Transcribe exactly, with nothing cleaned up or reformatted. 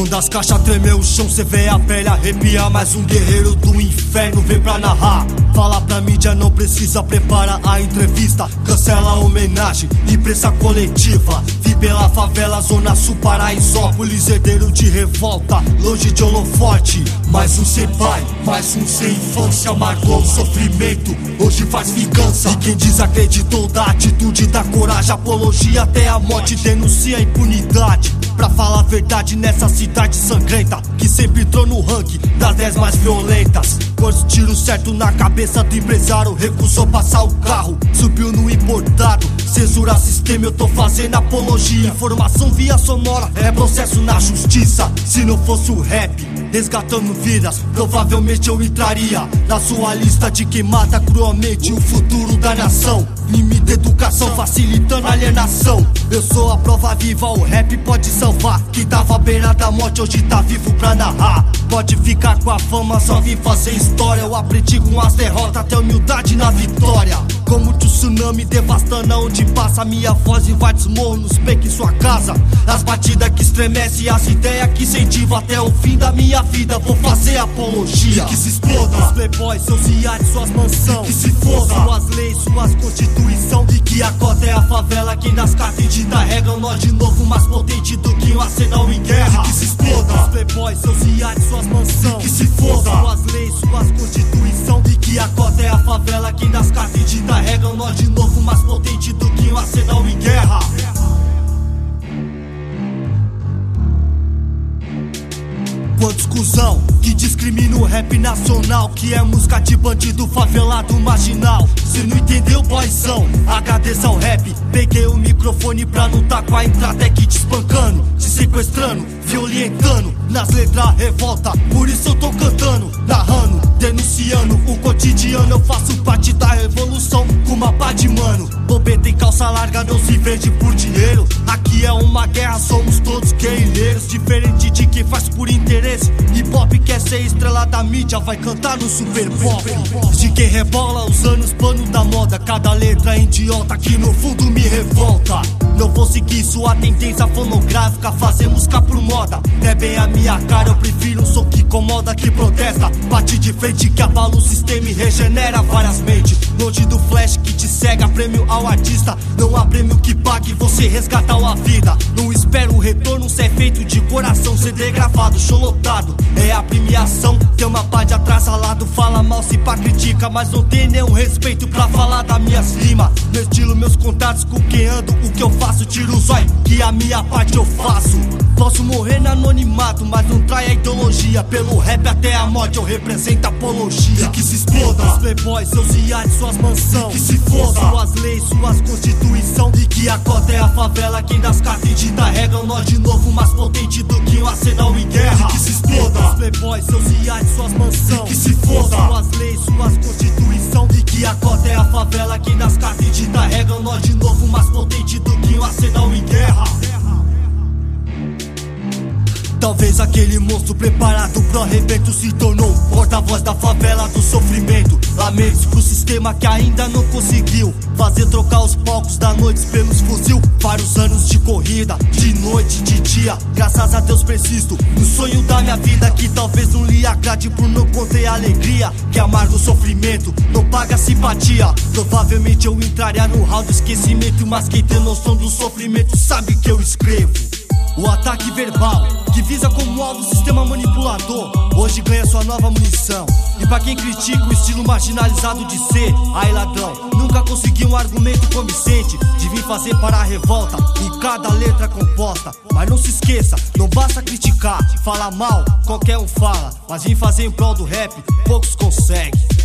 Quando as caixas tremem o chão, cê vê a pele arrepiar. Mais um guerreiro do inferno vem pra narrar. Fala pra mídia, não precisa preparar a entrevista. Cancela a homenagem, imprensa coletiva. Vi pela favela, zona sul, Paraisópolis. Herdeiro de revolta, longe de holofote. Mais um sem pai, mais um sem infância. Marcou o sofrimento, hoje faz vingança. E quem desacreditou da atitude, da coragem, apologia até a morte, denuncia a impunidade. Pra falar a verdade nessa cidade sangrenta, que sempre entrou no ranking das dez mais violentas. Quantos tiros certo na cabeça do empresário, recusou passar o carro, subiu no importado. Censura sistema, eu tô fazendo apologia. Informação via sonora, é processo na justiça. Se não fosse o rap, resgatando vidas, provavelmente eu entraria na sua lista de quem mata cruelmente o futuro da nação. Limita educação, facilitando a alienação. Eu sou a prova viva, o rap pode salvar. Quem tava à beira da morte hoje tá vivo pra narrar. Pode ficar com a fama, só vim fazer história. Eu aprendi com as derrotas, até humildade na vitória. Como o tsunami devastando aonde passa, minha voz invade os morros, nos peca em sua casa. As batidas que estremecem, as ideias que incentivam. Até o fim da minha vida vou fazer apologia. E que se exploda os playboys, seus iates, suas mansões. Que se foda suas leis, suas constituição. E que a cota é a favela, quem das cartas edita regra. Nós de novo mais potente do que um arsenal em guerra. E que se exploda os playboys, seus iates, suas mansões. Que se foda suas leis, suas constituição. E que a cota é a favela, quem das cartas edita regra. Nós de novo mais potente do que um arsenal em guerra. Quantos cuzão que discrimina o rap nacional, que é música de bandido, favelado, marginal. Se não entendeu, boyzão, agradeça ao rap. Peguei o microfone pra não tá com a entrada, é que te espancando, te sequestrando, violentando. Nas letras revolta, por isso eu tô cantando, narrando, denunciando o cotidiano. Eu faço parte da revolução com uma pá de mano. Bobeta em calça larga não se vende por dinheiro. Aqui é uma guerra, somos todos guerrilheiros. Diferente de quem faz por interesse. Hip hop quer ser estrela da mídia, vai cantar no super pop. De quem rebola usando os panos da moda. Cada letra é idiota que no fundo me revolta. Não vou seguir sua tendência fonográfica, fazer música por moda. É bem a minha cara, eu prefiro um som que incomoda, que protesta. Bate de frente que abala o sistema e regenera várias mentes. Longe do flash que te cega, prêmio ao artista. Não há prêmio que pague você resgatar a vida. Não espero o retorno, se é feito de coração. Ser degravado, show lotado, é a premiação. Tem uma pá de atrasalado, fala mal se pá critica, mas não tem nenhum respeito pra falar das minhas rimas. Meu estilo, meus contatos com quem ando, o que eu faço, tiro o zóio, que a minha parte eu faço. Posso morrer no anonimato, mas não trai a ideologia. Pelo rap até a morte eu represento apologia. E que se exploda os playboys, seus iates, suas mansões. Que se foda suas leis, suas constituição. E que a cota é a favela, quem das cartas edita regra. Nós de novo mais potente do que um arsenal em guerra. E que se exploda os playboys, seus iates, suas mansões. Que se foda suas leis, suas constituição. E que a cota é a favela, quem das cartas edita regra. Nós de novo mais potente do que um arsenal em guerra. Talvez aquele monstro preparado pro arrebento se tornou um porta-voz da favela do sofrimento. Lamentos pro sistema que ainda não conseguiu fazer trocar os palcos da noite pelos fuzil. Vários anos de corrida, de noite, de dia. Graças a Deus persisto no sonho da minha vida, que talvez não lhe agrade por não conter a alegria. Que amarga o sofrimento, não paga simpatia. Provavelmente eu entraria no hall do esquecimento, mas quem tem noção do sofrimento sabe que eu escrevo. O ataque verbal, que visa como alvo o sistema manipulador, hoje ganha sua nova munição. E pra quem critica o estilo marginalizado de ser, ai ladrão, nunca conseguiu um argumento convincente de vir fazer parar a revolta em cada letra composta. Mas não se esqueça, não basta criticar, falar mal, qualquer um fala, mas vir fazer em prol do rap, poucos conseguem.